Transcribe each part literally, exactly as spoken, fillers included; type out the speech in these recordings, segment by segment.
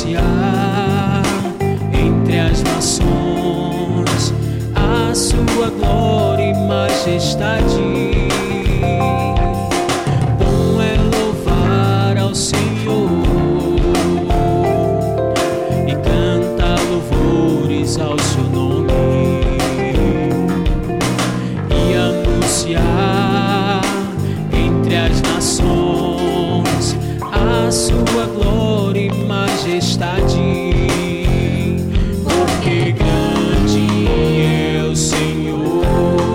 anunciar entre as nações a sua glória e majestade. Bom é louvar ao Senhor e cantar louvores ao seu nome e anunciar entre as nações a sua glória e majestade. Porque grande é o Senhor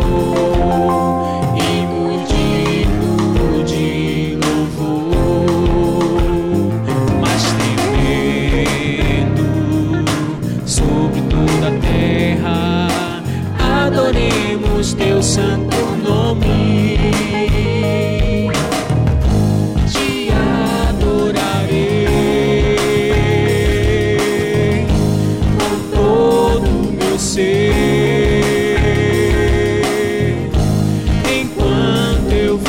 e muito digno de louvor, mas tremendo sobre toda a terra, adoremos teu santo nome. Te adorarei com todo o meu ser, enquanto eu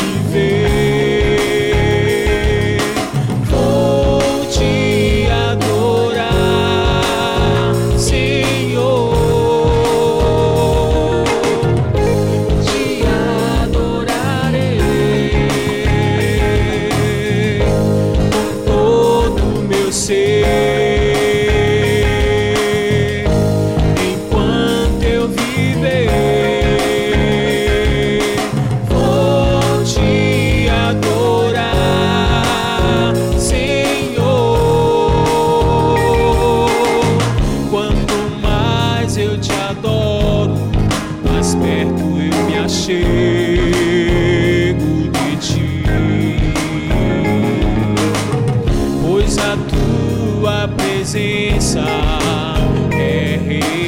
viver, vou te adorar, Senhor. Te adorarei com todo o meu ser, enquanto eu viver, vou te adorar, Senhor. Quanto mais eu te adoro, mais perto eu me achego de ti, pois a tua presença é real.